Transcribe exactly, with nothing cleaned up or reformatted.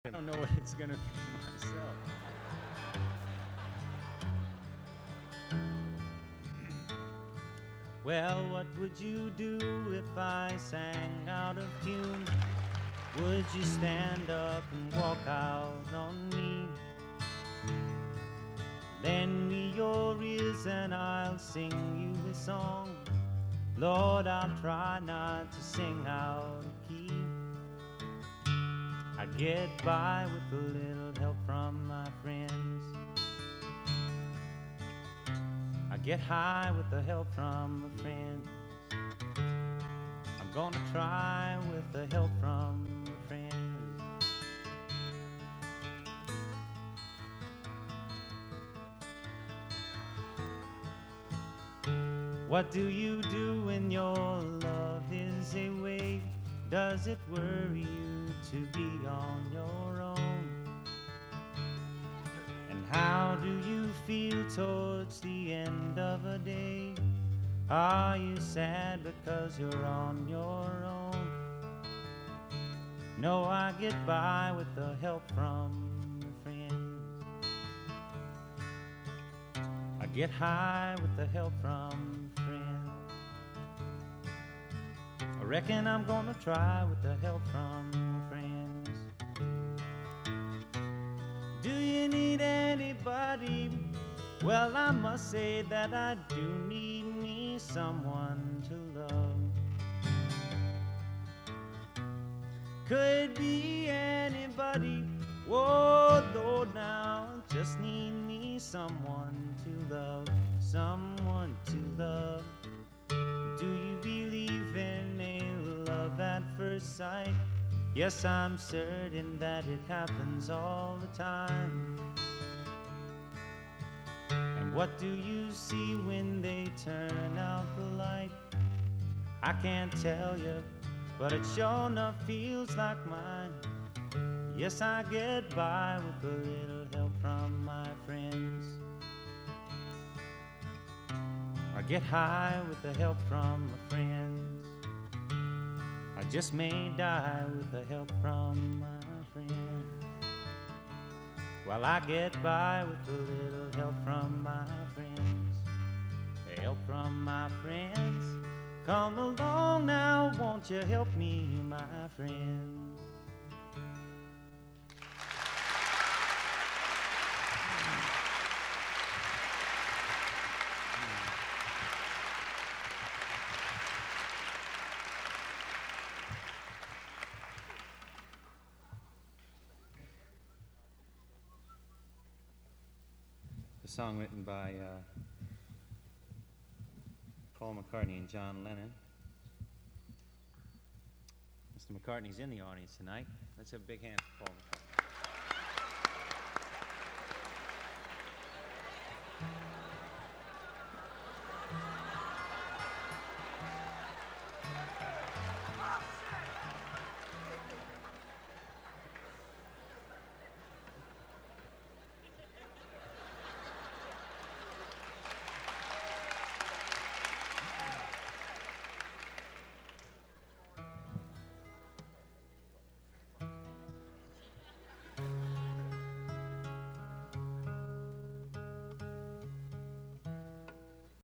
I don't know what it's going to be myself. Well, what would you do if I sang out of tune? Would you stand up and walk out on me? Lend me your ears and I'll sing you a song. Lord, I'll try not to sing out of key. I get by with a little help from my friends. I get high with the help from my friends. I'm gonna try with the help from my friends. What do you do when your love is a wave? Does it worry you to be on your own? And how do you feel towards the end of a day? Are you sad because you're on your own? No, I get by with the help from friends. I get high with the help from friends. I reckon I'm gonna try with the help from friends. Do you need anybody? Well, I must say that I do need me someone to love. Could be anybody. Whoa, Lord, now just need me someone to love, someone to love. Do you believe in a love at first sight? Yes, I'm certain that it happens all the time. And what do you see when they turn out the light? I can't tell you, but it sure enough feels like mine. Yes, I get by with a little help from my friends. I get high with the help from my friends. I just may die with the help from my friends. Well, I get by with a little help from my friends. Help from my friends. Come along now, won't you help me, my friends? A song written by uh, Paul McCartney and John Lennon. Mister McCartney's in the audience tonight. Let's have a big hand for Paul McCartney.